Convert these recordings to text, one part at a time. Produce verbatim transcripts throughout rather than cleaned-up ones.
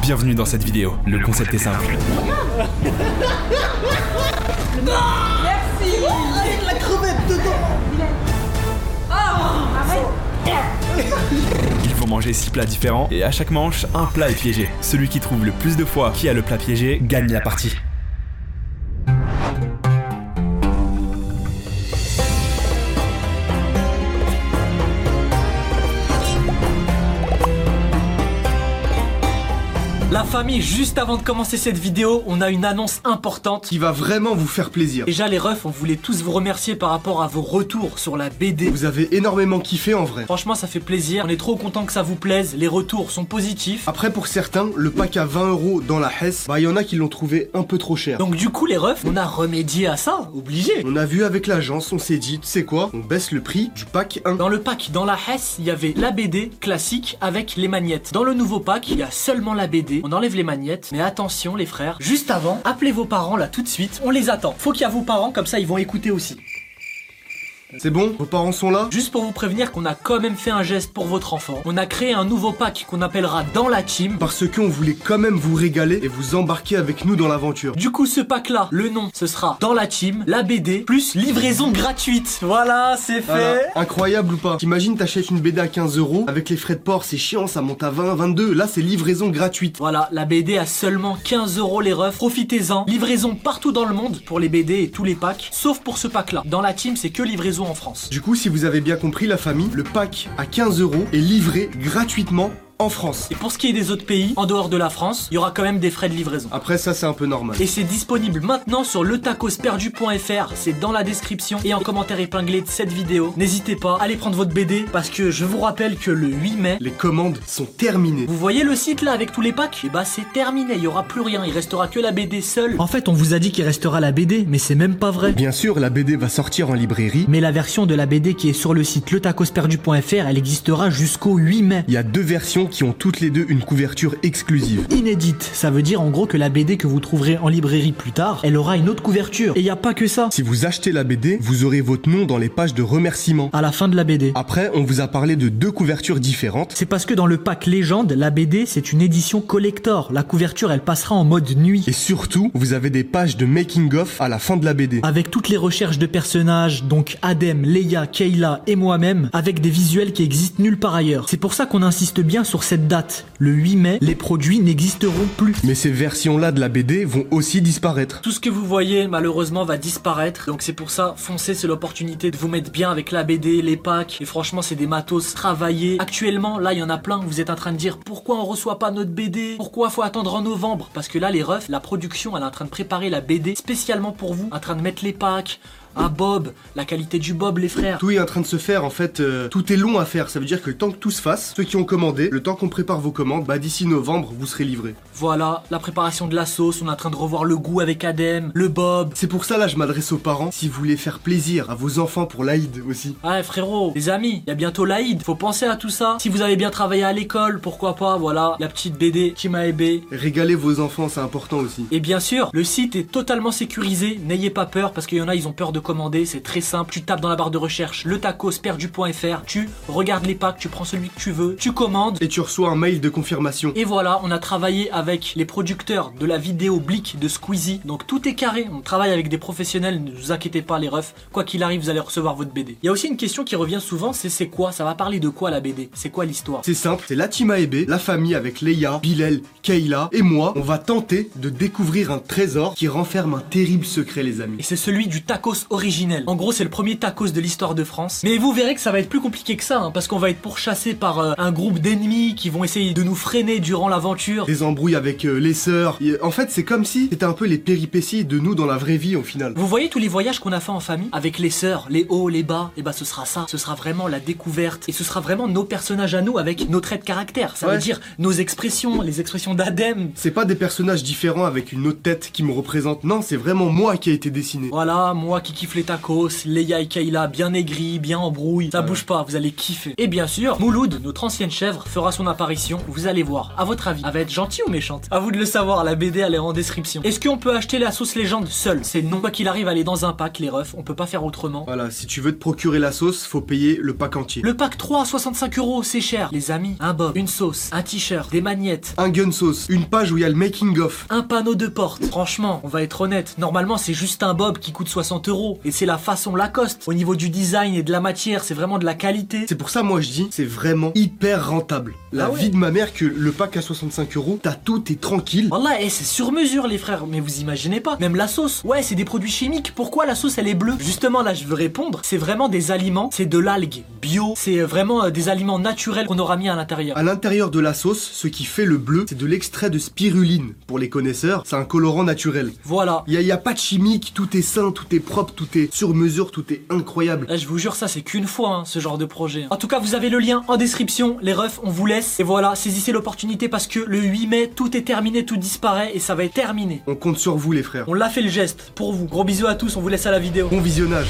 Bienvenue dans cette vidéo, le concept est simple. Merci. Avec la crevette dedans. Oh, arrête. Il faut manger six plats différents et à chaque manche, un plat est piégé. Celui qui trouve le plus de fois qui a le plat piégé gagne la partie. La famille, juste avant de commencer cette vidéo, on a une annonce importante Qui va vraiment vous faire plaisir. Déjà les refs, on voulait tous vous remercier par rapport à vos retours sur la B D. Vous avez énormément kiffé en vrai. Franchement ça fait plaisir, on est trop content que ça vous plaise, les retours sont positifs. Après pour certains, le pack à vingt euros dans la Hesse, bah il y en a qui l'ont trouvé un peu trop cher. Donc du coup les refs, on a remédié à ça, obligé. On a vu avec l'agence, on s'est dit, tu sais quoi, on baisse le prix du pack un. Dans le pack, dans la Hesse, il y avait la B D classique avec les magnettes. Dans le nouveau pack, il y a seulement la B D, on enlève les magnettes. Mais attention les frères, juste avant, appelez vos parents là tout de suite, on les attend. Faut qu'il y a vos parents, comme ça ils vont écouter aussi. C'est bon? Vos parents sont là? Juste pour vous prévenir qu'on a quand même fait un geste pour votre enfant. On a créé un nouveau pack qu'on appellera Dans la Team. Parce qu'on voulait quand même vous régaler et vous embarquer avec nous dans l'aventure. Du coup ce pack là, le nom ce sera Dans la Team, la B D, plus livraison gratuite. Voilà, c'est fait. Voilà. Incroyable ou pas? T'imagines t'achètes une B D à quinze euros, avec les frais de port c'est chiant, ça monte à vingt, vingt-deux, là c'est livraison gratuite. Voilà, la B D à seulement quinze euros les refs, profitez-en. Livraison partout dans le monde pour les B D et tous les packs, sauf pour ce pack là. Dans la Team c'est que livraison en France. Du coup, si vous avez bien compris la famille, le pack à quinze euros est livré gratuitement en France. Et pour ce qui est des autres pays, en dehors de la France, il y aura quand même des frais de livraison. Après ça c'est un peu normal. Et c'est disponible maintenant sur le tacos perdu point f r, c'est dans la description et en commentaire épinglé de cette vidéo. N'hésitez pas, allez prendre votre B D parce que je vous rappelle que le huit mai, Les commandes sont terminées. vous voyez le site là avec tous les packs? Et bah c'est terminé, il y aura plus rien, il restera que la B D seule. En fait on vous a dit qu'il restera la B D, mais c'est même pas vrai. Bien sûr, la B D va sortir en librairie. Mais la version de la B D qui est sur le site le tacos perdu point f r, elle existera jusqu'au huit mai. Il y a deux versions qui ont toutes les deux une couverture exclusive. Inédite, ça veut dire en gros que la B D que vous trouverez en librairie plus tard, elle aura une autre couverture. Et y a pas que ça. Si vous achetez la B D, vous aurez votre nom dans les pages de remerciements. À la fin de la B D. Après, on vous a parlé de deux couvertures différentes. C'est parce que dans le pack légende, la B D c'est une édition collector. La couverture elle passera en mode nuit. Et surtout, vous avez des pages de making of à la fin de la B D. Avec toutes les recherches de personnages, donc Adem, Leia, Kayla et moi-même, avec des visuels qui existent nulle part ailleurs. C'est pour ça qu'on insiste bien sur cette date. Le huit mai, les produits n'existeront plus. Mais ces versions-là de la B D vont aussi disparaître. Tout ce que vous voyez malheureusement va disparaître. Donc c'est pour ça, foncez, c'est l'opportunité de vous mettre bien avec la B D, les packs. Et franchement c'est des matos travaillés. Actuellement, là il y en a plein, vous êtes en train de dire pourquoi on reçoit pas notre B D? Pourquoi faut attendre en novembre? Parce que là les refs, la production elle est en train de préparer la B D spécialement pour vous, en train de mettre les packs. Un bob, la qualité du bob les frères. Tout est en train de se faire en fait, euh, tout est long à faire, ça veut dire que le temps que tout se fasse, ceux qui ont commandé, le temps qu'on prépare vos commandes, bah d'ici novembre vous serez livrés. Voilà, la préparation de la sauce, on est en train de revoir le goût avec Adem, le bob. C'est pour ça là je m'adresse aux parents, si vous voulez faire plaisir à vos enfants pour l'Aïd aussi. Ouais frérot, les amis, il y a bientôt l'Aïd, faut penser à tout ça. Si vous avez bien travaillé à l'école, pourquoi pas, voilà, la petite B D Kimaebe. Régaler vos enfants, c'est important aussi. Et bien sûr, le site est totalement sécurisé, n'ayez pas peur parce qu'il y en a ils ont peur de commander, c'est très simple, tu tapes dans la barre de recherche le tacos perdu point f r, tu regardes les packs, tu prends celui que tu veux, tu commandes. Et tu reçois un mail de confirmation. Et voilà, on a travaillé avec les producteurs de la vidéo Blick de Squeezie, donc tout est carré, on travaille avec des professionnels, ne vous inquiétez pas les refs, quoi qu'il arrive vous allez recevoir votre B D. Il y a aussi une question qui revient souvent, c'est c'est quoi, ça va parler de quoi la B D, c'est quoi l'histoire? C'est simple, c'est la team A E B, la famille avec Leia, Bilal, Kayla et moi, on va tenter de découvrir un trésor qui renferme un terrible secret les amis. Et c'est celui du tacos originel. En gros c'est le premier tacos de l'histoire de France. Mais vous verrez que ça va être plus compliqué que ça, hein, parce qu'on va être pourchassé par euh, un groupe d'ennemis qui vont essayer de nous freiner durant l'aventure. Des embrouilles avec euh, les sœurs. Et, en fait, c'est comme si c'était un peu les péripéties de nous dans la vraie vie au final. Vous voyez tous les voyages qu'on a fait en famille avec les sœurs, les hauts, les bas, et bah ce sera ça. Ce sera vraiment la découverte. Et ce sera vraiment nos personnages à nous avec nos traits de caractère. Ça ouais. veut dire nos expressions, les expressions d'Adem. C'est pas des personnages différents avec une autre tête qui me représente. Non, c'est vraiment moi qui a été dessiné. Voilà, moi qui kiffe les tacos, Leia et Kayla bien aigris, bien embrouillés, ça bouge pas, vous allez kiffer. Et bien sûr, Mouloud, notre ancienne chèvre, fera son apparition, vous allez voir. À votre avis, elle va être gentille ou méchante? À vous de le savoir, la B D elle est en description. Est-ce qu'on peut acheter la sauce légende seule? C'est non. Quoi qu'il arrive, elle est dans un pack, les refs, on peut pas faire autrement. Voilà, si tu veux te procurer la sauce, faut payer le pack entier. Le pack trois, soixante-cinq euros, c'est cher. Les amis, un bob, une sauce, un t-shirt, des magnettes, Un gun sauce, une page où il y a le making of. un panneau de porte. Franchement, on va être honnête, normalement c'est juste un bob qui coûte soixante euros. Et c'est la façon Lacoste. Au niveau du design et de la matière, c'est vraiment de la qualité. C'est pour ça, moi je dis, c'est vraiment hyper rentable. La Ah ouais. vie de ma mère que le pack à soixante-cinq euros, t'as tout, t'es tranquille. Wallah, eh, c'est sur mesure les frères, mais vous imaginez pas. Même la sauce, ouais, c'est des produits chimiques. Pourquoi la sauce elle est bleue? Justement là, je veux répondre. C'est vraiment des aliments, c'est de l'algue bio, c'est vraiment euh, des aliments naturels qu'on aura mis à l'intérieur. À l'intérieur de la sauce, ce qui fait le bleu, c'est de l'extrait de spiruline. Pour les connaisseurs, c'est un colorant naturel. Voilà. Il y, a- y a pas de chimique, tout est sain, tout est propre, tout est sur mesure, tout est incroyable. Là, je vous jure, ça c'est qu'une fois hein, ce genre de projet. En tout cas, vous avez le lien en description. Les refs, on vous laisse. Et voilà, saisissez l'opportunité parce que le huit mai, tout est terminé, tout disparaît et ça va être terminé. On compte sur vous les frères. On l'a fait le geste pour vous. Gros bisous à tous, on vous laisse à la vidéo. Bon visionnage.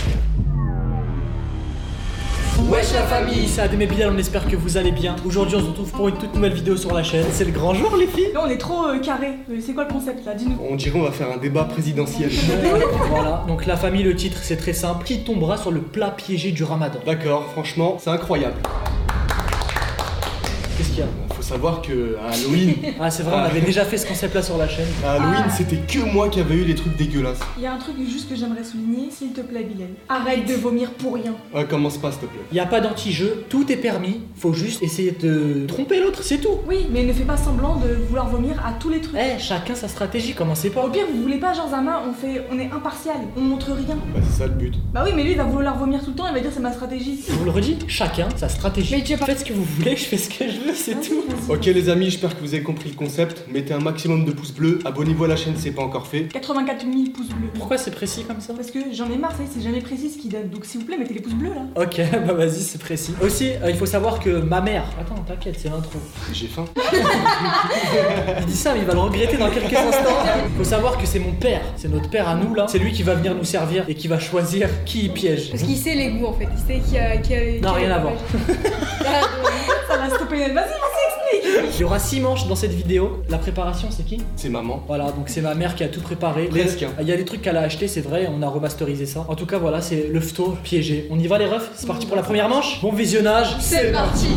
Wesh la famille, c'est Adem et Bilal, on espère que vous allez bien. Aujourd'hui, on se retrouve pour une toute nouvelle vidéo sur la chaîne. C'est le grand jour, les filles. Là, on est trop euh, carré. Euh, C'est quoi le concept là? Dis-nous. On dirait on va faire un débat présidentiel. Voilà, donc la famille, le titre, c'est très simple. Qui tombera sur le plat piégé du ramadan? D'accord, franchement, c'est incroyable. Qu'est-ce qu'il y a? Faut savoir que à Halloween, Ah, c'est vrai, on avait déjà fait ce concept-là sur la chaîne. à Halloween, Ah. c'était que moi qui avais eu les trucs dégueulasses. Il y a un truc juste que j'aimerais souligner, s'il te plaît, Bilal. Arrête de vomir pour rien. Ouais, commence pas s'il te plaît. Il n'y a pas d'anti-jeu, tout est permis. Faut juste essayer de tromper l'autre, c'est tout. Oui, mais ne fais pas semblant de vouloir vomir à tous les trucs. Eh, chacun sa stratégie, commencez pas. Au pire, vous voulez pas, genre Zama, on fait, on est impartial, on montre rien. Bah c'est ça le but. Bah oui, mais lui, il va vouloir vomir tout le temps, il va dire c'est ma stratégie. Je vous le redis, chacun sa stratégie. Mais tu veux pas- Faites ce que vous voulez, je fais ce que je veux, c'est Vas-y, tout. vas-y. Ok les amis, j'espère que vous avez compris le concept. Mettez un maximum de pouces bleus, abonnez-vous à la chaîne si c'est pas encore fait. quatre-vingt-quatre mille pouces bleus. Pourquoi c'est précis comme ça? Parce que j'en ai marre, ça y est, c'est jamais précis ce qu'il donne. Donc s'il vous plaît, mettez les pouces bleus là. Ok, bah vas-y, c'est précis. Aussi, euh, il faut savoir que ma mère. Attends, t'inquiète, c'est l'intro. J'ai faim. Il dit ça, mais il va le regretter dans quelques instants. Il faut savoir que c'est mon père, c'est notre père à nous là. C'est lui qui va venir nous servir et qui va choisir qui il piège. Parce qu'il sait les goûts en fait, il sait qui a. Qui a Non, rien à voir. Ça va stopper net. Vas-y, vas-y, explique. Il y aura six manches dans cette vidéo. La préparation, c'est qui? C'est maman. Voilà, donc c'est ma mère qui a tout préparé. Presque, hein. Il y a des trucs qu'elle a acheté, c'est vrai, on a remasterisé ça. En tout cas, voilà, c'est le fto piégé. On y va les refs? C'est parti pour la première manche. Bon visionnage. C'est parti.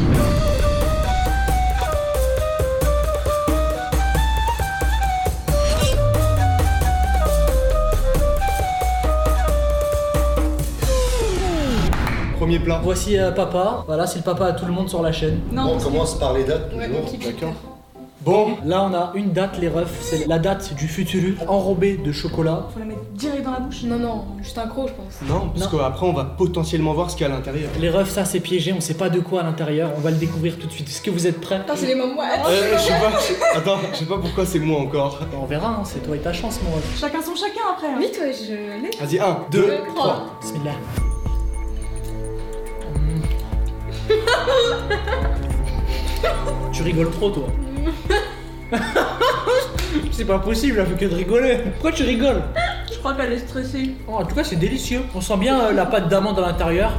Premier plat. Voici euh, papa. Voilà, c'est le papa à tout le monde sur la chaîne. Non, On parce que- commence par les dates Ouais, toujours. ok. D'accord. Bon, Là, on a une date, les refs. C'est la date du futuru enrobé de chocolat. Faut la mettre direct dans la bouche. Non, non, juste un croc, je pense. non, parce Non. qu'après on va potentiellement voir ce qu'il y a à l'intérieur. Les refs, ça c'est piégé, on sait pas de quoi à l'intérieur. On va le découvrir tout de suite. Est-ce que vous êtes prêts? Attends, c'est les mamans. Euh, je sais pas, je- attends, je sais pas pourquoi c'est moi encore. On verra, hein, c'est toi et ta chance, mon ref. Chacun son chacun après. hein. Vite, ouais, je l'ai. Vas-y, un, deux, Deux, trois. trois. Bismillah. Tu rigoles trop, toi. C'est pas possible, elle fait que de rigoler. Pourquoi tu rigoles? Je crois qu'elle est stressée. Oh, en tout cas, c'est délicieux. On sent bien euh, la pâte d'amande à l'intérieur.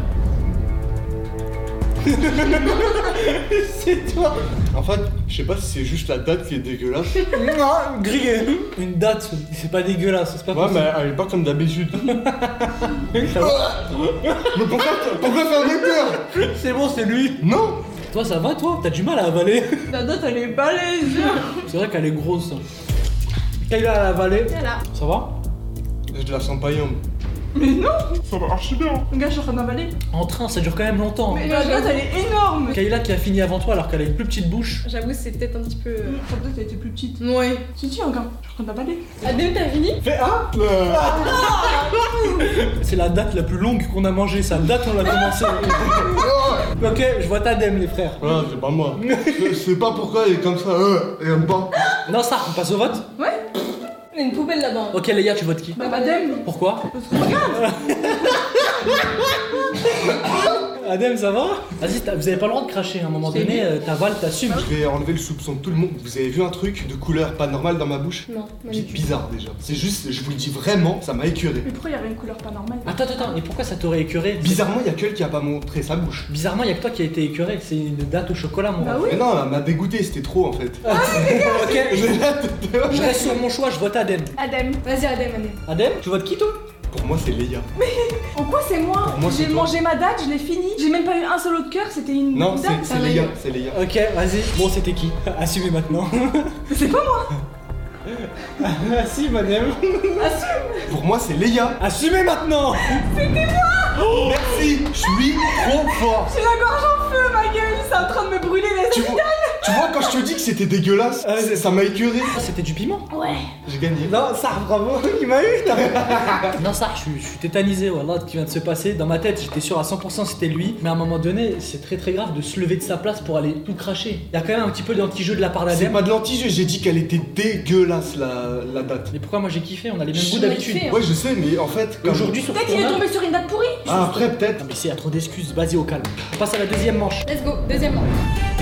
C'est toi. En fait, je sais pas si c'est juste la date qui est dégueulasse. Non, grillé. Une date, c'est pas dégueulasse, c'est pas Ouais, possible. mais elle est pas comme d'habitude. Ça va. Mais pourquoi, pourquoi faire des peurs? C'est bon, c'est lui. Non. Toi, ça va, toi? T'as du mal à avaler. La dot, elle est balèze. C'est vrai qu'elle est grosse. Kayla à avaler. Voilà. Ça va? Je la sens pas yum. Mais non. Ça va archi bien. Regarde, je suis en train d'avaler. En train, ça dure quand même longtemps. Mais la dot, elle est énorme. Kayla qui a fini avant toi alors qu'elle a une plus petite bouche. J'avoue, c'est peut-être un petit peu. euh, Ta dot, elle était plus petite. Ouais. Si, si, regarde. Je suis en train d'avaler. Adem, t'as fini? Fais un. C'est la date la plus longue qu'on a mangée. Ça date, on l'a commencé. Ok, je vois ta dème, les frères. Voilà, c'est pas moi. Je sais pas pourquoi elle est comme ça. Euh, elle aime pas. Non, ça, on passe au vote. Ouais. Il y a une poubelle là-bas. Ok, Léa, tu votes qui? Bah, madame. Pourquoi? Parce que regarde. Adem, ça va? Vas-y, t'as- vous avez pas le droit de cracher, à un moment Je t'ai donné, dit. euh, t'avales, t'assumes. Je vais enlever le soupçon de tout le monde. Vous avez vu un truc de couleur pas normale dans ma bouche? Non, C'est magnifique. bizarre déjà. C'est juste, je vous le dis vraiment, ça m'a écœuré. Mais pourquoi il y avait une couleur pas normale? Attends, attends, attends, et pourquoi ça t'aurait écœuré? Bizarrement, il y a que elle qui a pas montré sa bouche. Bizarrement, y'a que toi qui a été écœuré, c'est une date au chocolat, mon Bah ref. oui. Mais non, elle m'a dégoûté, c'était trop en fait. Ok, Je je, l'ai là, t'étais là. je reste sur mon choix, je vote Adem. Adem. Vas-y, Adem, Adem. Adem, tu votes qui toi? Pour moi, c'est Léa. En quoi c'est moi? Pour moi, c'est J'ai toi. mangé ma date, je l'ai fini. J'ai même pas eu un seul autre cœur, c'était une Non, date. c'est c'est pareil. Léa, c'est Léa. Ok, vas-y. Bon, c'était qui? Assumez maintenant. Mais c'est pas moi. Assume, Adem. Pour moi, c'est Léa. Assumez maintenant. Merci, je suis trop fort. J'ai la gorge en feu, ma gueule. C'est en train de me brûler les Tu vois, tu vois, quand je te dis que c'était dégueulasse, Ah, c'est- ça m'a écœuré. C'était du piment? Ouais. J'ai gagné. Non, ça, bravo, il m'a eu. Non, ça, je suis, je suis tétanisé, voilà, ce qui vient de se passer. Dans ma tête, j'étais sûr à cent pour cent c'était lui. Mais à un moment donné, c'est très très grave de se lever de sa place pour aller tout cracher. Il y a quand même un petit peu d'anti-jeu de la part C'est d'Adem. pas de l'anti-jeu, j'ai dit qu'elle était dégueulasse la, la date. Mais pourquoi moi j'ai kiffé? On a les mêmes J'ai goûts d'habitude. kiffé, hein. Ouais, je sais, mais en fait, Et comme- aujourd'hui, sur Peut-être qu'il est tournage- tombé sur une date pourrie. Ah, après, peut-être. Non, mais c'est, y a trop d'excuses, vas-y au calme. On passe à la deuxième manche. Let's go, deuxième manche.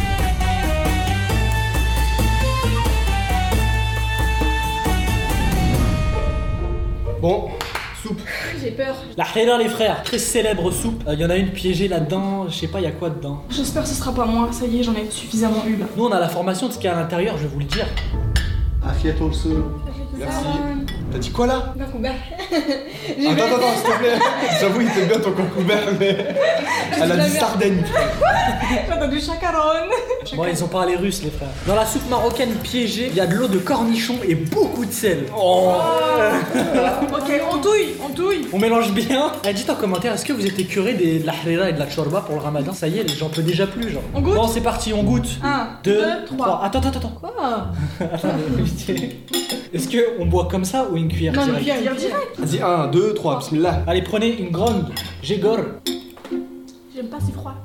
Bon, soupe. J'ai peur. La Hira, les frères, très célèbre soupe. Il y en a une piégée là-dedans, je sais pas, il y a quoi dedans. J'espère que ce sera pas moi. Ça y est, j'en ai suffisamment eu là. Nous, on a la formation de ce qu'il y a à l'intérieur, je vais vous le dire. Afiat also. Merci. T'as dit quoi là? D'un coup, bah. Attends, attends, attends, s'il te plaît. J'avoue, il était bien ton concombre, mais. Elle a dit Sardaigne. J'ai entendu chacaron. Bon, ils ont parlé russe, les frères. Dans la soupe marocaine piégée, il y a de l'eau de cornichon et beaucoup de sel. Oh. Ok, on touille, on touille. On mélange bien. Eh, dites en commentaire, est-ce que vous êtes écuré des- de la harira et de la chorba pour le ramadan? Ça y est, les gens peuvent déjà plus, genre. On goûte Bon, c'est parti, on goûte. Un, Deux, deux, trois. trois. Attends, attends, attends. Quoi? Attends, vérité. Est-ce que on boit comme ça ou une cuillère Non, une direct? cuillère, Dire direct. Vas-y, un, deux, trois, bismillah. Allez, prenez une grande. J'égore. J'aime pas si froid.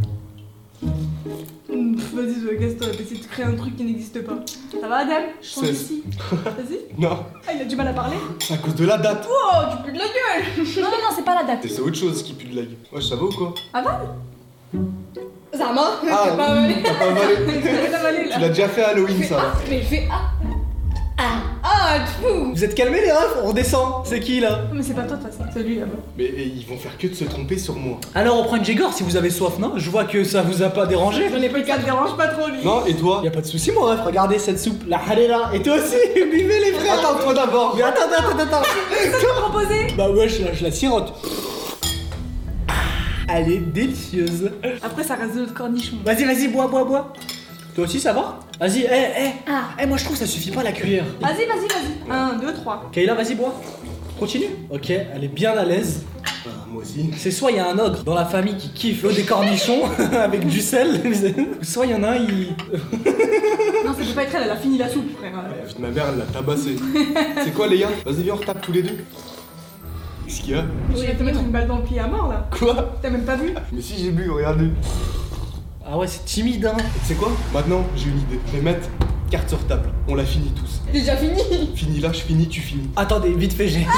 Hum, pff, Vas-y, je casse-toi, t'essaies de créer un truc qui n'existe pas. Ça va, Adam? Je sens C'est- ici. Vas-y. Non, Ah, il a du mal à parler. c'est à cause de la date. Oh, tu pues de la gueule. Non, non, non, c'est pas la date. C'est autre chose qui pue de la gueule. Ouais, ça va ou quoi? Avale. Zama, Ah, t'as pas avalé. t'as pas avalé. T'as avalé là. Tu l'as déjà fait à Halloween, Fais ça va. ah, mais fais ah. Ah, ah, tu fous. Vous êtes calmés, les refs? On redescend. C'est qui là? Mais c'est pas toi de toute façon, c'est lui là-bas. Mais et, ils vont faire que de se tromper sur moi. Alors, on prend une Jégor si vous avez soif, non? Je vois que ça vous a pas dérangé. J'en ai pas le cas, te dérange pas trop lui. Non, et toi? Y a pas de soucis, mon ref. Regardez cette soupe, la harira. Et toi aussi, buvez les frères. Attends, toi d'abord. Mais attends, attends, attends, attends. Qu'est-ce que tu m'as proposé? Bah ouais, je la, je la sirote. Elle est délicieuse. Après, ça reste de l'autre cornichon. Vas-y, vas-y, bois, bois, bois. Toi aussi, ça va? Vas-y, eh, eh. Ah. Eh, moi je trouve que ça suffit pas la cuillère. Vas-y, vas-y, vas-y. Un, deux, trois. Kayla, vas-y, bois. Continue. Ok, elle est bien à l'aise. Ah, moi aussi. C'est soit il y a un ogre dans la famille qui kiffe l'eau des cornichons avec du sel, soit il y en a un, il. Non, ça peut pas être elle, elle a fini la soupe, frère. La vie de ma mère, elle l'a tabassé. C'est quoi, les gars? Vas-y, viens, on retape tous les deux. Qu'est-ce qu'il y a? Je vais te mettre une balle dans le pied à mort là. Quoi? T'as même pas vu? Mais si j'ai bu, regardez. Ah ouais, c'est timide, hein. C'est quoi? Maintenant, j'ai une idée. Je vais mettre carte sur table. On l'a fini tous. Déjà fini. Fini là, je finis, tu finis. Attendez, vite fait, j'ai.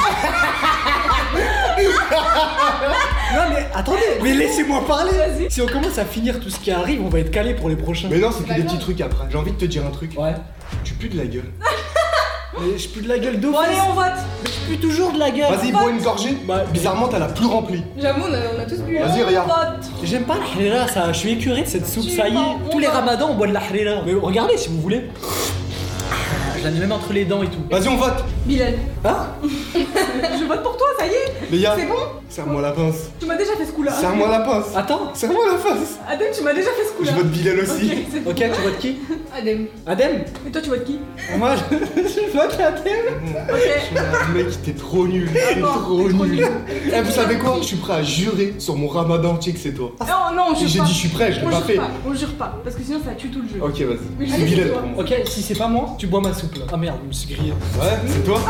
Non mais attendez, mais laissez-moi parler. Vas-y. Si on commence à finir tout ce qui arrive, on va être calé pour les prochains. Mais non, c'est que Bah des non. petits trucs après. J'ai envie de te dire un truc. Ouais. Tu pues de la gueule. Mais je pue de la gueule d'eau. Bon, allez, on vote. Je pue toujours de la gueule. Vas-y, bois une gorgée. Bah, Bizarrement, t'as la plus remplie. J'avoue, on a, on a tous bu. hein. Vas-y, On regarde. vote. J'aime pas la harira, ça. Je suis écœuré de cette soupe, Tu ça y vas- est. on Tous les va- ramadans, on boit de la harira. Mais regardez si vous voulez. Je la mets même entre les dents et tout. Vas-y, on vote. Bilal. Hein? Je vote pour toi, ça y est. Les gars, C'est bon? serre-moi la pince. Tu m'as déjà fait ce coup-là. Serre-moi la pince. Attends. Serre-moi la face. Adam, tu m'as déjà fait ce Je coup-là. vote Bilal aussi. Ok, c'est bon. Ok, tu votes qui? Adem. Adem? Et toi, tu votes qui? Moi, je, je vote Adem. Ok. Mec, t'es trop nul. T'es bon, trop t'es trop nul. nul. Eh, vous savez quoi? Je suis prêt à jurer sur mon ramadan entier que c'est toi. Non, non, on jure J'ai pas. dit je suis prêt, je l'ai On pas jure fait. pas, on jure pas. Parce que sinon, ça tue tout le jeu. Ok, vas-y. Oui, C'est allez, Bilal c'est toi. pour moi. Ok, si c'est pas moi, tu bois ma soupe là. Ah merde, je me suis grillé. Ouais, c'est toi?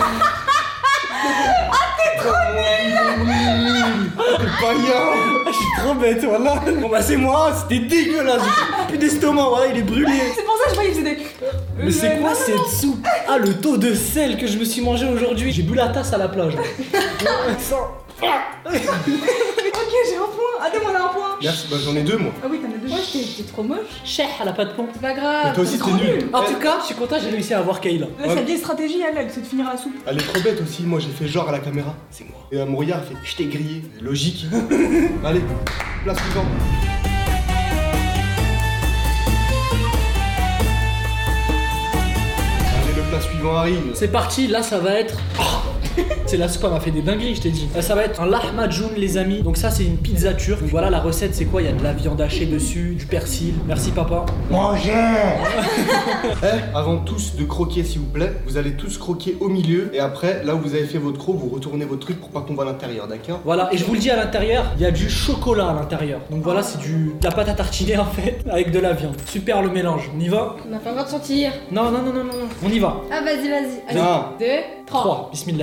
Ah, t'es trop nul! T'es païen! Ah, je suis trop bête, voilà. Bon bah c'est moi, c'était dégueulasse. J'ai plus d'estomac, voilà, il est brûlé. C'est pour ça que je voyais que c'était. Mais c'est quoi non, non, cette non. soupe? Ah, le taux de sel que je me suis mangé aujourd'hui. J'ai bu la tasse à la plage. Ok, j'ai un point. Adam, on a un point. Merci, bah j'en ai deux moi. Ah oui, t'en as deux. Moi, j'étais j'étais trop moche. Cheh, elle a pas de pont. C'est pas grave. Mais toi aussi c'est t'es trop nul. nul. En Elle- tout cas, je suis content, j'ai réussi à avoir Kayla. Là, Ouais. sa vieille stratégie, elle, elle, c'est de finir à la soupe. Elle est trop bête aussi, moi j'ai fait genre à la caméra. C'est moi. Et elle me regarde, elle fait je t'ai grillé. Logique. Allez, place suivante. Allez, le plat suivant arrive. C'est parti, là ça va être. C'est la soupe, elle m'a fait des dingueries, je t'ai dit. Là, ça va être un lahmacun, les amis. Donc, ça, c'est une pizza turque. Donc, voilà, la recette, c'est quoi? Il y a de la viande hachée dessus, du persil. Merci, papa. Mangez. Eh, avant tous de croquer s'il vous plaît, vous allez tous croquer au milieu et après, là où vous avez fait votre croc, vous retournez votre truc pour pas qu'on voit l'intérieur, d'accord? Voilà, et je vous le dis à l'intérieur, il y a du chocolat à l'intérieur. Donc, voilà, c'est du de la pâte à tartiner en fait, avec de la viande. Super le mélange. On y va? On n'a pas le droit de sentir. Non, non, non, non, non, non. On y va. Ah, vas-y, vas-y. Allez. Un. Deux, trois. trois. Bismillah.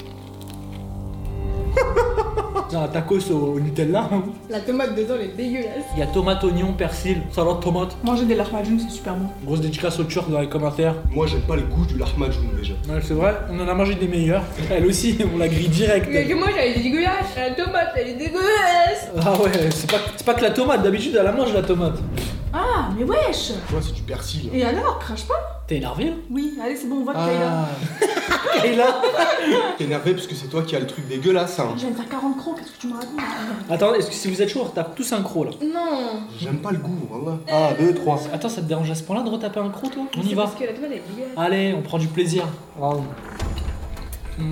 C'est un tacos au Nutella. La tomate dedans, elle est dégueulasse. Il y a tomate, oignon, persil, salade tomate. Manger des lahmacun, c'est super bon. Grosse dédicace aux Turcs dans les commentaires. Moi j'aime pas le goût du lahmacun déjà. Ouais, c'est vrai, on en a mangé des meilleurs. Elle aussi, on l'a grille direct. Mais que moi, elle est dégueulasse. La tomate, elle est dégueulasse. Ah ouais, c'est pas, c'est pas que la tomate, d'habitude elle la mange la tomate. Ah, mais wesh. Tu vois, c'est du persil. Et alors, crache pas? T'es énervé là? Oui, allez, c'est bon, on vote Kayla. Ah. Et là T'es énervé parce que c'est toi qui as le truc dégueulasse, hein. Je viens de faire quarante crocs, qu'est-ce que tu me racontes? Attends, est-ce que si vous êtes chaud, on retape tous un croc là? Non. J'aime pas le goût, voilà. Un, deux, trois. Attends, ça te dérange à ce point là de retaper un croc toi? On y C'est va. parce que la tomate, elle est dégueulasse. Allez, on prend du plaisir. Bravo. Hum,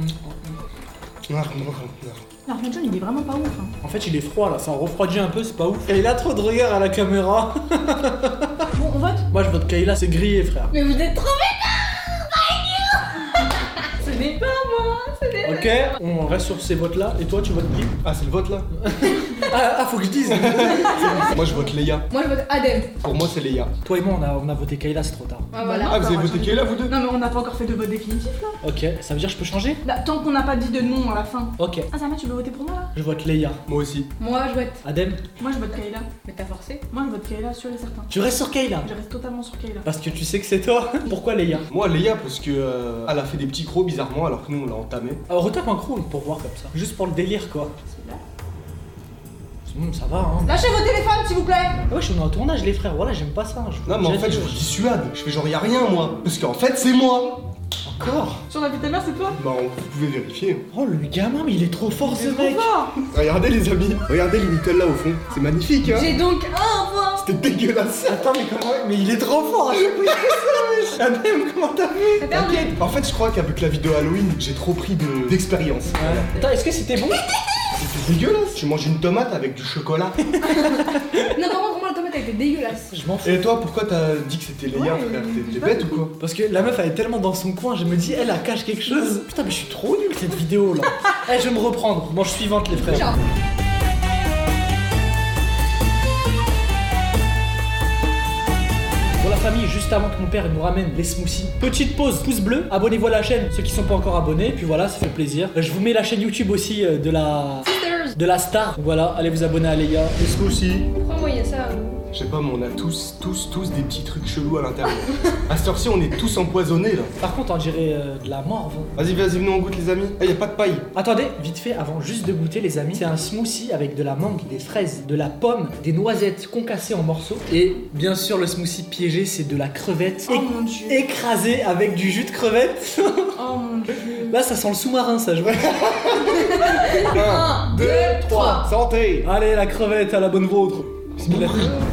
Lahmacun, il est vraiment pas ouf. Hein. En fait, il est froid là, ça refroidit un peu, c'est pas ouf. Et il a trop de regard à la caméra. Bon, on vote? Moi je vote Kayla, c'est grillé frère. Mais vous êtes trop bêta. Ce n'est pas moi. Ce n'est Ok, on reste sur ces votes là. Et toi, tu votes qui? Ah, c'est le vote là? ah, ah, faut que je dise. Moi je vote Léa. Moi, je vote Adem. Pour moi c'est Léa. Toi et moi, on a, on a voté Kayla, c'est trop tard. Ah, voilà. Ah, vous avez moi, voté j'ai- qui là vous deux? Non, mais on n'a pas encore fait de vote définitif là. Ok, ça veut dire que je peux changer? Là, tant qu'on n'a pas dit de nom à la fin. Ok, Ah, Zama, tu veux voter pour moi là? je vote Léa. Moi aussi. Moi, je vote. Adem, Moi, je vote Kayla. Mais t'as forcé. Moi, je vote Kayla, sûr et certain. tu restes sur Kayla? Je reste totalement sur Kayla. Parce que tu sais que c'est toi. Pourquoi Léa? Moi Léa parce que euh, elle a fait des petits crocs bizarrement alors que nous on l'a entamé. Alors retape un croc pour voir comme ça. Juste pour le délire quoi. Celui-là. Hum, ça va hein. Lâchez vos téléphones, s'il vous plaît. Ah ouais, je suis en tournage les frères, voilà, j'aime pas ça. Je- Non mais en j'ai fait dit- je vous dissuade. Je fais genre y'a rien moi. Parce qu'en fait c'est moi. Encore. Sur la vie de ta mère, c'est toi? Bah vous pouvez vérifier. Oh le gamin, mais il est trop fort ce C'est trop mec. fort. Regardez les amis. Regardez les Nutella au fond. C'est magnifique hein. J'ai donc un point. C'était dégueulasse. Attends, mais comment. Mais il est trop fort à chaque fois qu'il fait ça, wesh. Adem, comment t'as vu? T'as perdu. En fait je crois qu'avec la vidéo Halloween j'ai trop pris de- d'expérience. Voilà. Attends, est-ce que c'était bon? C'était dégueulasse. Tu manges une tomate avec du chocolat. Non, par contre, moi, la tomate, elle était dégueulasse. Je m'en fous. Et toi pourquoi t'as dit que c'était Léa Ouais, frère? euh, T'es- T'es pas bête du ou quoi? Parce que la meuf elle est tellement dans son coin, je me dis elle elle cache quelque chose. Putain mais je suis trop nul cette vidéo là. Eh je vais me reprendre. Manche suivante les frères. Genre. Pour la famille, juste avant que mon père nous ramène les smoothies, petite pause, pouce bleu, abonnez-vous à la chaîne, ceux qui sont pas encore abonnés, puis voilà, ça fait plaisir. Je vous mets la chaîne YouTube aussi euh, de la Sisters. de la star. Donc voilà, allez vous abonner à Léa. Les smoothies. Pourquoi moi, il y a ça où Je sais pas, mais on a tous, tous, tous des petits trucs chelous à l'intérieur. À cette heure-ci, on est tous empoisonnés là. Par contre, on dirait euh, de la morve. Vas-y, vas-y, venez, on goûte les amis. Eh, y a pas de paille. Attendez, vite fait, avant juste de goûter les amis, c'est un smoothie avec de la mangue, des fraises, de la pomme, des noisettes concassées en morceaux. Et bien sûr, le smoothie piégé, c'est de la crevette Oh éc- mon dieu. écrasée avec du jus de crevette. Oh mon dieu. Là, ça sent le sous-marin, ça, je vois. Un, deux, trois. Santé. Allez, la crevette à la bonne vôtre. Bismillah.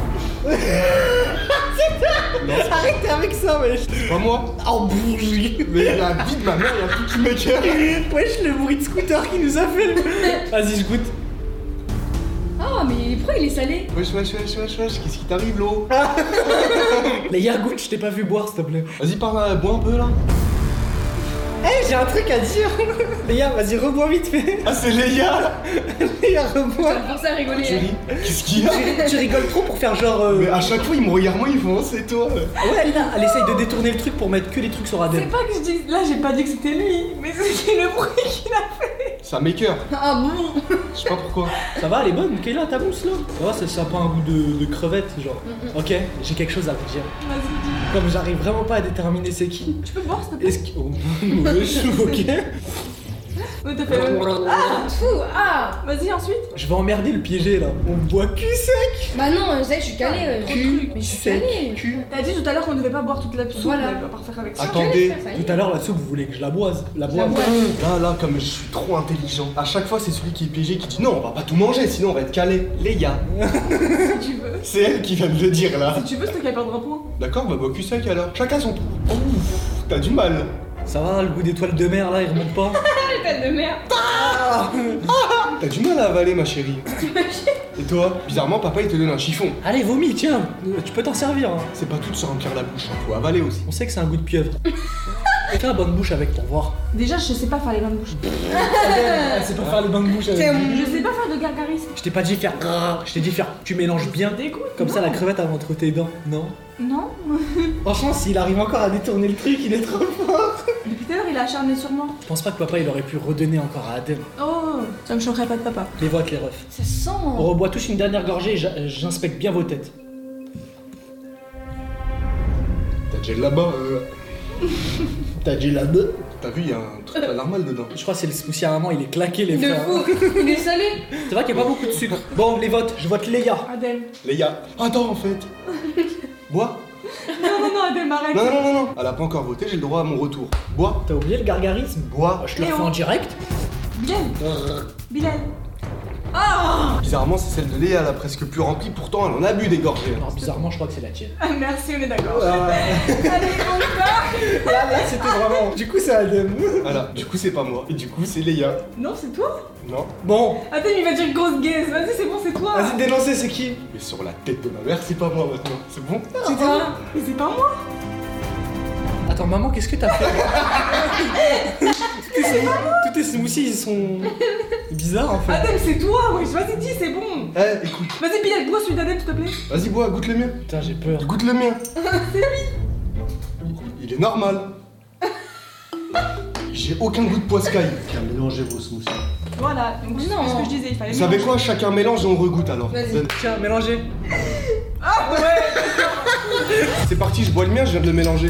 Arrêtez avec ça, wesh. C'est pas moi. Oh, bourgerie. Mais la vie de ma mère, y a tout qui m'écoeure. Wesh, le bruit de scooter qui nous a fait. Vas-y, je goûte. Ah, mais pourquoi il est salé? Wesh, wesh, wesh, wesh, wesh, qu'est-ce qui t'arrive, l'eau? Les gars, goûte, je t'ai pas vu boire, s'il te plaît. Vas-y, parle, là, bois un peu là. Eh, j'ai un truc à dire. Les gars, vas-y, rebois vite fait. Ah, c'est Léa là. Les gars, rebois. Ça me forçait à rigoler. Tu ris. Qu'est-ce qu'il y a? Tu, tu rigoles trop pour faire genre. euh, Mais à chaque fois, ils me regardent, moi, ils font, oh, c'est toi. Ah ouais, là, elle essaye de détourner le truc pour mettre que les trucs sur Adem. C'est pas que je dis. Là, j'ai pas dit que c'était lui, mais c'est le bruit qu'il a fait. Ça m'écoeure. Ah bon? Je sais pas pourquoi. Ça va, elle est bonne, Kayla, ta mousse là? Ça va, ça, ça a pas un goût de, de crevette, genre. Ok, j'ai quelque chose à vous dire. Vas-y, dis. Comme j'arrive vraiment pas à déterminer c'est qui. Tu peux boire, s'il te plaît? Est-ce que. Oh, wesh, ok. Ouais, t'as fait le même. Ah, fou, ah. Vas-y, ensuite. Je vais emmerder le piégé là. On boit cul sec. Bah non, ça y est, je suis calée. euh, trop de trucs. Mais je suis calée. T'as dit tout à l'heure qu'on devait pas boire toute la soupe. Voilà. mais on va pas refaire avec ça. Attendez. Ça y est. Tout à l'heure la soupe, vous voulez que je la boise? La boise. boise. Là, là, comme je suis trop intelligent, à chaque fois c'est celui qui est piégé qui dit non, on va pas tout manger, sinon on va être calé. Les gars, Si tu veux. c'est elle qui vient de le dire là. Si tu veux, c'est toi qui vas perdre un point. D'accord, bah bois cul sec alors. Chacun son tour. Ouf, t'as du mal. Ça va, le goût d'étoile de mer là, il remonte pas? Tête de merde. T'as du mal à avaler, ma chérie. Et toi, bizarrement, papa il te donne un chiffon. Allez, vomis, tiens. Euh, Tu peux t'en servir. Hein. C'est pas tout de se remplir la bouche, hein. Faut avaler aussi. On sait que c'est un goût de pieuvre. Fais la bonne bouche avec pour voir. Déjà, je sais pas faire les bains de bouche. Elle sait pas faire le bain de bouche avec. Je sais pas faire de gargarisme. Je t'ai pas dit faire grrr, je t'ai dit faire. Tu mélanges bien. Dégoûte. Comme ça, la crevette elle va entre tes dents. Non. Non. Franchement, s'il arrive encore à détourner le truc, il est trop fort. Depuis tout à l'heure, il est acharné sur moi. Je pense pas que papa il aurait pu redonner encore à Adem. Oh, ça me choquerait pas de papa. Les votes, les refs. Ça sent. On reboit tous une dernière gorgée et j'a- j'inspecte bien vos têtes. T'as déjà là-bas, euh... T'as dit la deux. T'as vu, il y a un truc pas normal dedans. Je crois que c'est le souci à maman, il est claqué les De frères. fou. Il est salé. C'est vrai qu'il y a pas beaucoup de sucre. Bon, les votes, je vote Léa. Adèle. Les gars, attends en fait. Bois. Non, non, non, Adèle, arrête. Non, non, non, non. Elle a pas encore voté, j'ai le droit à mon retour. Bois. T'as oublié le gargarisme? Bois. Je te le Léo. refais en direct. Bilal. Bilal. Ah, Bizarrement, c'est celle de Léa, elle a presque plus remplie, pourtant elle en a bu des gorgées. Alors bizarrement, je crois que c'est la tienne. Ah, merci, on est d'accord. Ah, Allez, on part. là, là, c'était vraiment. Du coup, c'est Adem. Voilà, du coup c'est pas moi. Et du coup c'est Léa. Non, c'est toi. Non. Bon, Attends, il va dire grosse gaze. Vas-y, c'est bon, c'est toi. vas-y, dénoncez, c'est qui? Mais sur la tête de ma mère, c'est pas moi maintenant. C'est bon? C'est toi. Mais c'est pas moi. Attends, maman, qu'est-ce que t'as fait? Tous tes- Tous tes smoothies, ils sont bizarres en fait. Adèle, c'est toi. Ouais, vas-y, dis, c'est bon. Eh, écoute. Vas-y, Bilal, bois celui d'Adèle, s'il te plaît. Vas-y, bois, goûte le mien. Putain, j'ai peur. Goûte le mien. Il est normal. J'ai aucun goût de poiscaille. Mélangez vos smoothies. Voilà, donc c'est Non. ce que je disais, il fallait Vous savez mélanger. quoi? Chacun mélange et on regoute alors. Vas-y. Donne. Tiens, mélangez. Ah ouais. C'est parti, je bois le mien, je viens de le mélanger.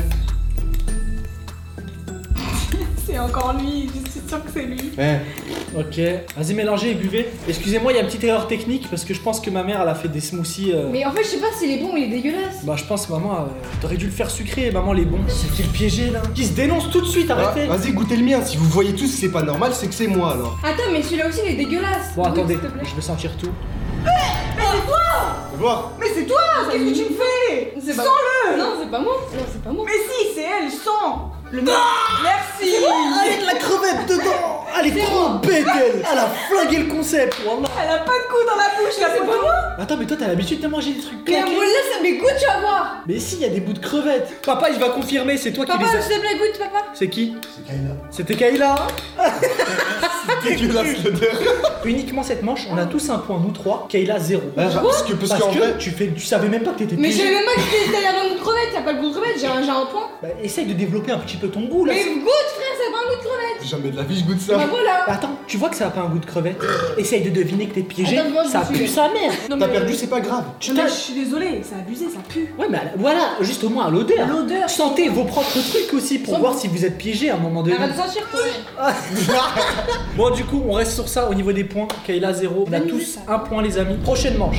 C'est encore lui, je suis sûre que c'est lui. Eh, Ok, vas-y, mélangez et buvez. Excusez-moi, il y a une petite erreur technique parce que je pense que ma mère elle a fait des smoothies. euh, Mais en fait, je sais pas s'il est bon ou il est dégueulasse. Bah, je pense, maman, euh, t'aurais dû le faire sucré, maman, les bons. C'est qui le piégé là? Qui se dénonce tout de suite, ah, arrêtez! vas-y, goûtez le mien. Si vous voyez tous que c'est pas normal, c'est que c'est moi alors. Attends, mais celui-là aussi, il est dégueulasse. Bon, Goûte, attendez, s'il te plaît. je vais sentir tout. Fais voir. Mais c'est toi. Qu'est-ce que tu me fais? C'est pas Sens-le. Non, c'est pas moi. Non, c'est pas moi. Mais si, c'est elle, sens. Le mec. Merci. Avec de la crevette dedans! Elle est trop bête, elle! Elle a flingué le concept, wallah! Elle a pas de coup dans la bouche, la C'est pas poteau. moi. Attends, mais toi, t'as l'habitude de manger des trucs Mais claqués? moi, là, ça m'écoute, tu vas voir. Mais si, il y a des bouts de crevettes! Papa, il va confirmer, c'est toi qui Papa, les as. s'il te plaît, goûte, papa. C'est qui? C'est Kayla. C'était Kayla! Dégueulasse l'odeur. Uniquement cette manche, on a tous un point, nous trois. Kayla, zéro. Ah, parce que, parce Parce qu'en que vrai, tu, fais, tu savais même pas que t'étais Mais je piégé. savais même pas que c'était derrière un goût de crevette. T'as pas le goût de crevette, j'ai un, j'ai un point. Bah, essaye de développer un petit peu ton goût là. Mais goûte, frère, ça a pas un goût de crevette. jamais de la vie je goûte ça. Bah voilà. Bah, attends, tu vois que ça a pas un goût de crevette? Essaye de deviner que t'es piégé. Attends, moi, je Ça me suis- pue sa mère. Non, T'as mais- perdu, c'est pas grave. Tu Non, mais t'as- je suis désolée, c'est abusé, ça pue. Ouais, mais à la- voilà, juste au moins à l'odeur. L'odeur. Sentez vos propres trucs aussi pour Sens- voir si vous êtes piégé à un moment donné. Arrête de sentir, toi. Bon, du coup, on reste sur ça au niveau des points. Kayla, zéro. On a Bonne tous idée, ça. un point, les amis. Prochaine manche.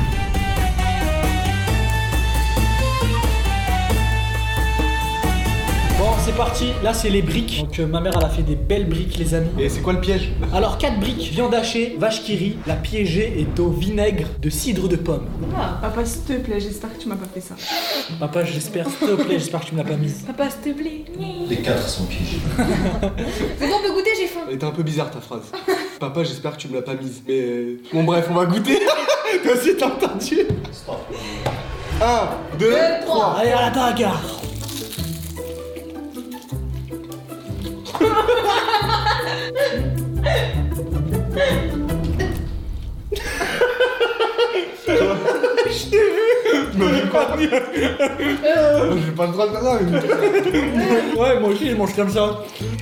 Bon, c'est parti. Là, c'est les briques. Donc, euh, ma mère, elle a fait des belles briques, les amis. Et c'est quoi le piège? Alors, quatre briques. Viande hachée, vache qui rit. La piégée est au vinaigre de cidre de pomme. Ah. Papa, s'il te plaît, j'espère que tu m'as pas fait ça. Papa, j'espère, s'il te plaît, j'espère que tu me l'as pas mise. Papa, s'il te plaît. Les quatre sont piégés. C'est bon, on peut goûter, j'ai faim. Elle était un peu bizarre ta phrase. Papa, j'espère que tu me l'as pas mise. Mais euh, bon, bref, on va goûter. Toi aussi, t'as entendu? Stop. un, deux, trois. Allez, à la bagarre. Non, j'ai pas, non, j'ai pas le droit de faire ça. mais- Ouais, moi aussi, je mange comme ça.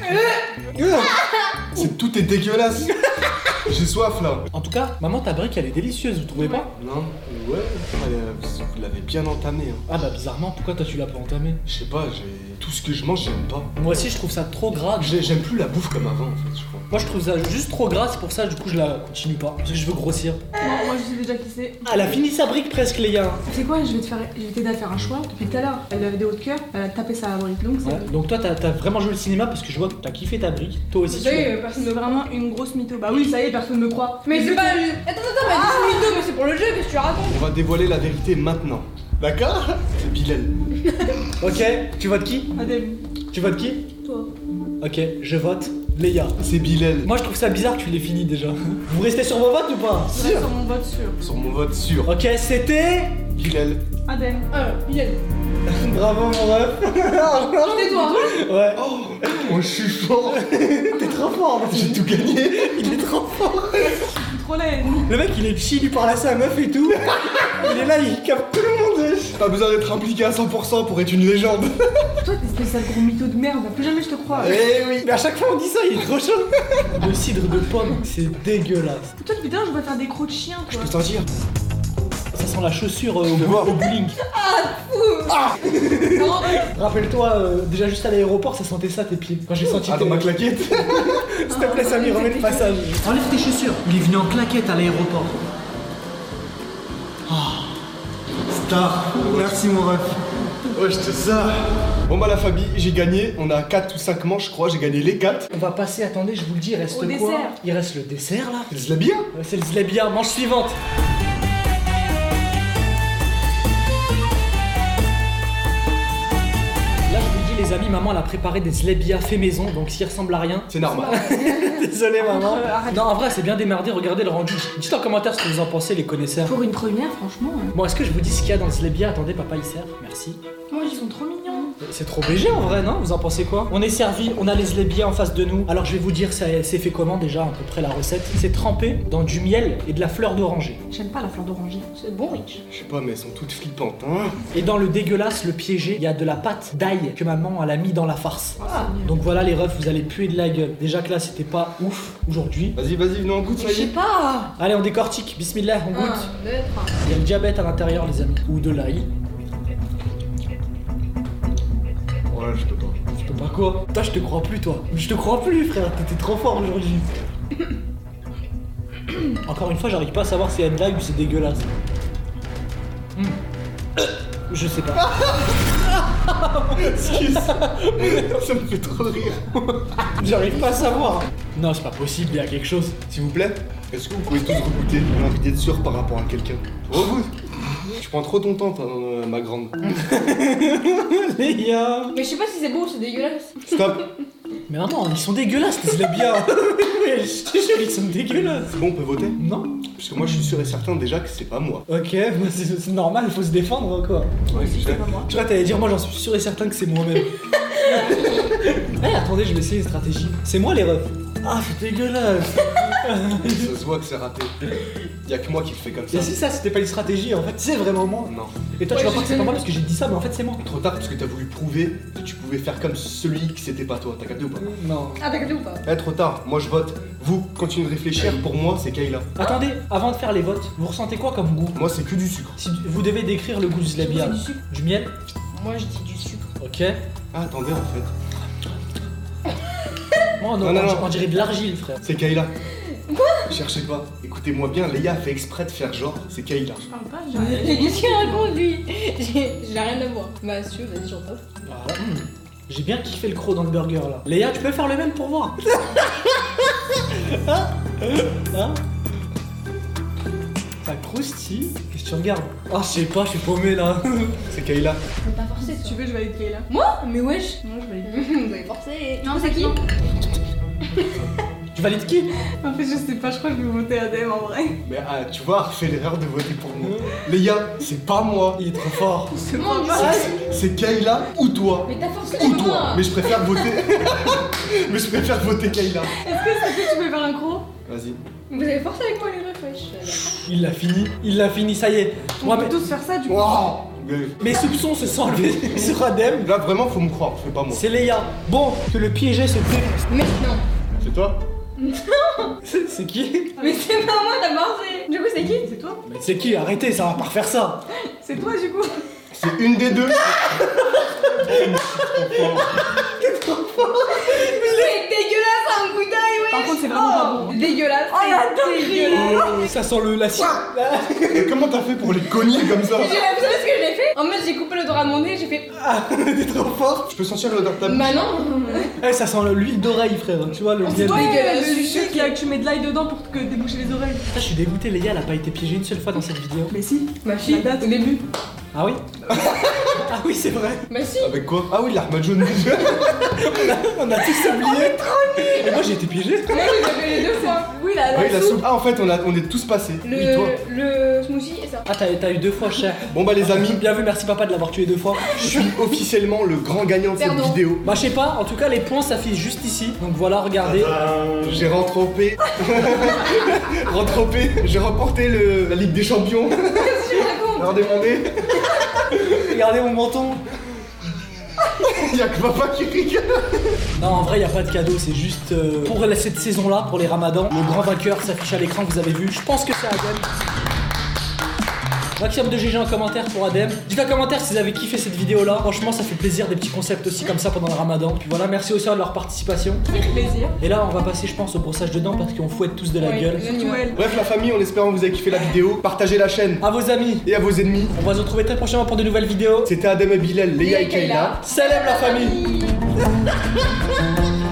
C'est, tout est dégueulasse. J'ai soif là. En tout cas, maman, ta brique, elle est délicieuse, vous trouvez pas? Non, ouais. Elle, euh, vous l'avez bien entamé. Hein. Ah bah bizarrement, pourquoi toi tu l'as pas entamé? Je sais pas, j'ai tout ce que je mange, j'aime pas. Moi aussi, je trouve ça trop gras. J'ai- J'aime plus la bouffe comme avant, en fait, je crois. Moi, je trouve ça juste trop gras, c'est pour ça, du coup, je la continue pas. Parce que je veux grossir. Non, moi je sais déjà qui c'est. Ah, elle a fini sa brique presque, les gars. Tu sais quoi, je vais te faire, je vais t'aider à faire un choix. Depuis tout à l'heure, elle avait des hauts de cœur, elle a tapé sa brique. Donc c'est. Ouais. Donc, toi, t'as t'as vraiment joué le cinéma parce que je vois que t'as kiffé ta brique. Toi aussi, Vous tu vois. savez, personne ne vraiment une grosse mytho. Bah oui, ça y est, personne me croit. Mais c'est du pas. coup- Attends, attends, mais dis mytho, mais c'est pour le jeu, qu'est-ce que tu racontes? On va dévoiler la vérité maintenant. D'accord? C'est Bilal. Ok, tu votes qui? Adem, Tu votes qui? toi. Ok, je vote Léa. C'est Bilal. Moi, je trouve ça bizarre que tu l'aies fini déjà. Vous restez sur vos votes ou pas? Je reste sur mon vote sûr. Sur mon vote sûr. Ok, c'était. Bilal. Adem. Ah, Bilal. Bravo, mon ref. Tais-toi. Ouais. Oh, moi je suis fort. T'es trop fort, J'ai tout gagné. il est trop fort. Trop laide. Le mec, il est chill, il parle à sa meuf et tout. Il est là, il capte tout le monde. Pas besoin d'être impliqué à cent pour cent pour être une légende. Toi, t'es espèce de gros mytho de merde. Plus jamais je te crois. Eh oui. Mais à chaque fois, on dit ça, il est trop chaud. Le cidre de pomme, c'est dégueulasse. Toi, depuis tout à l'heure, je vois faire des crocs de chien, Je toi. peux t'en dire. Ça sent la chaussure euh, au, Je bou- vois. au bowling. Non, Rappelle-toi, euh, déjà juste à l'aéroport, ça sentait ça tes pieds. Quand j'ai senti Ah, dans tes- ma claquette. S'il te plaît, Samy, remets le passage. Enlève tes chaussures. Il est venu en claquette à l'aéroport. Star. Merci mon ref. Ouais, je te ça. Bon bah la famille, j'ai gagné. On a quatre ou cinq manches, je crois. J'ai gagné les quatre. On va passer, attendez, je vous le dis, il reste Au quoi? dessert. Il reste le dessert là. C'est la bien. Ouais, c'est le zlebia, manche suivante. Là, je vous le dis, les amis, maman elle a préparé des zlebia fait maison, donc s'ils ressemblent à rien. C'est normal. Désolé, maman. Euh, arrête. Non, en vrai, c'est bien démerdé, regardez le rendu. Dites en commentaire ce que vous en pensez, les connaisseurs. Pour une première, franchement. euh, Bon, est-ce que je vous dis ce qu'il y a dans le zlebia? Attendez, papa il sert, merci. Moi, ils sont trop mignons. C'est trop B G en vrai, non? Vous en pensez quoi? On est servi, on a les zlebia en face de nous. Alors je vais vous dire, c'est c'est fait comment déjà, à peu près la recette. C'est trempé dans du miel et de la fleur d'oranger. J'aime pas la fleur d'oranger. c'est bon, Rich. Je sais pas, mais elles sont toutes flippantes, hein. Et dans le dégueulasse, le piégé, il y a de la pâte d'ail que maman elle a mis dans la farce. Ah, Donc voilà les refs, vous allez puer de la gueule. Déjà que là c'était pas ouf aujourd'hui. Vas-y, vas-y, venez en goûte, Je ça y sais est. pas. Allez on décortique, bismillah, on goûte. Un, deux, trois. Il y a le diabète à l'intérieur les amis. Ou de l'ail. Ouais, je peux pas. Je peux pas quoi? Toi je te crois plus toi. Je te crois plus frère, t'étais trop fort aujourd'hui. Encore une fois j'arrive pas à savoir si c'est de l'ail ou c'est dégueulasse. Hmm. Je sais pas. Excuse. Ça me fait trop rire. J'arrive pas à savoir. Non c'est pas possible, il y a quelque chose. S'il vous plaît, est-ce que vous pouvez tous regoûter? J'ai envie d'être sûr par rapport à quelqu'un. Regoute. Tu prends trop ton temps, toi, euh, ma grande. Les gars. Mais je sais pas si c'est bon ou c'est dégueulasse. Stop. Mais maman, ils sont dégueulasses, tes bien. Ouais, je te jure, ils sont dégueulasses. C'est bon, on peut voter? Non? Parce que moi, je suis sûr et certain déjà que c'est pas moi. Ok, bah, c'est c'est normal, faut se défendre quoi. Ouais, je sais. pas moi. Tu vois, t'allais dire, moi j'en suis sûr et certain que c'est moi-même. Eh, attendez, je vais essayer une stratégie. C'est moi les refs. Ah, c'est dégueulasse. Ça se voit que c'est raté. Y'a que moi qui le fais comme ça. Et si ça, c'était pas une stratégie, en fait, c'est vraiment moi. Non. Et toi, Ouais, tu vas je croire que c'est sais. pas moi parce que j'ai dit ça, mais en fait, c'est moi. Trop tard parce que t'as voulu prouver que tu pouvais faire comme celui qui c'était pas toi. T'as capté ou pas? Non. Ah, t'as capté ou pas? Eh, trop tard. Moi, je vote. Vous, continuez de réfléchir. Pour moi, c'est Kayla. Attendez, avant de faire les votes, vous ressentez quoi comme goût? Moi, c'est que du sucre. Si vous devez décrire le goût du zlebia. C'est du sucre. Du miel? Moi, je dis du sucre. Ok. Ah, attendez, en fait. Moi, non, Non, non, on, non. on dirait de l'argile, frère. C'est Kayla. Quoi? Cherchez pas. Écoutez-moi bien, Léa a fait exprès de faire genre, c'est Kayla. Je parle pas, Mais j'ai. qu'est-ce qu'il raconte lui? J'ai j'ai rien à voir. Bah, si tu veux, vas-y, j'entends. Ah, hum. J'ai bien kiffé le croc dans le burger là. Léa, tu peux faire le même pour voir. Hein? Hein? Ça croustille. Qu'est-ce que tu regardes? Ah, je sais pas, je suis paumé là. C'est Kayla. Mais t'as forcé, Si tu veux, je vais aller de Kayla. Moi? Mais wesh. Moi, je vais aller. Vous avez forcé. Non, c'est qui? non. Tu valides qui? En fait, je sais pas, je crois que je vais voter Adem en vrai. Mais ah, tu vois, fais l'erreur de voter pour moi. Léa, c'est pas moi. Il est trop fort. C'est Comment pas ça? mal. C'est Kayla ou toi. Mais t'as forcé Ou moi. toi. Mais je préfère voter. Mais je préfère voter Kayla. Est-ce que, est-ce que tu peux faire un croc? Vas-y. Vous avez forcé avec moi les refs, wesh. Il l'a fini. Il l'a fini, ça y est. On Moi, peut mais- tous faire ça du coup. Wow. Mais mes soupçons se sont enlevés sur Adem. là, vraiment, faut me croire, c'est pas moi. C'est Léa. Bon, que le piégé se défonce. Mais non. C'est toi? C'est c'est qui? Mais c'est pas moi, t'as forcé. Du coup, c'est qui? C'est toi? Mais c'est qui? Arrêtez, ça va pas refaire ça. C'est toi du coup. C'est une des deux. C'est dégueulasse, un boudaille, ouais. Par contre, c'est vraiment pas bon. Dégueulasse. Oh, la c'est dégueulasse. Ça sent le la Et comment t'as fait pour les cogner comme ça? J'ai- Vous savez ce que j'ai fait? En mode, j'ai coupé le drap de mon nez, j'ai fait. T'es trop fort. Je peux sentir l'odeur de ta bouche. Bah non. Eh, ça sent l'huile d'oreille, frère. Tu vois le C'est toi, miel. dégueulasse, le je suis truc là que tu mets de l'ail dedans pour que déboucher les oreilles. Putain, je suis dégoûté, les gars, elle a pas été piégée une seule fois dans cette vidéo. Mais si, Ma fille, La date. au début. Ah oui? Ah oui, c'est vrai. Bah si. Avec quoi? Ah oui, l'arme jaune. On a tous oublié. Et moi, j'ai été piégé. Moi, j'ai fait les deux fois. oui, la, la Oui, la soupe. soupe. Ah, en fait, on, a, on est tous passés. Le, Oui, toi. le smoothie et ça. Ah, t'as t'as eu deux fois, cher. Bon, bah, les amis, Bien vu, merci papa de l'avoir tué deux fois. je suis officiellement le grand gagnant de cette Pardon. vidéo. Bah, je sais pas, en tout cas, les points s'affichent juste ici. Donc voilà, regardez. J'ai rentrempé. rentrempé. J'ai remporté le, la Ligue des Champions. Je raconte. Leur demander. Regardez mon menton. Y'a que papa qui rigole. Non, en vrai, y a pas de cadeau, c'est juste euh, pour la- cette saison-là, pour les ramadans. Le grand vainqueur s'affiche à l'écran, vous avez vu. Je pense que c'est Adem. Maximum de G G en commentaire pour Adem. Dites en commentaire si vous avez kiffé cette vidéo-là. Franchement, ça fait plaisir, des petits concepts aussi comme ça pendant le ramadan. Puis voilà, merci aussi de leur participation. Avec plaisir. Et là, on va passer, je pense, au brossage de dents parce qu'on fouette tous de la Ouais, gueule. on y Tout va. elle. Bref, la famille, en espérant que vous avez kiffé la vidéo, partagez la chaîne À vos amis, et à vos ennemis. on va se retrouver très prochainement pour de nouvelles vidéos. C'était Adem et Bilal, Léa et Léa et Kayla. Kayla. Salam la famille. Famille.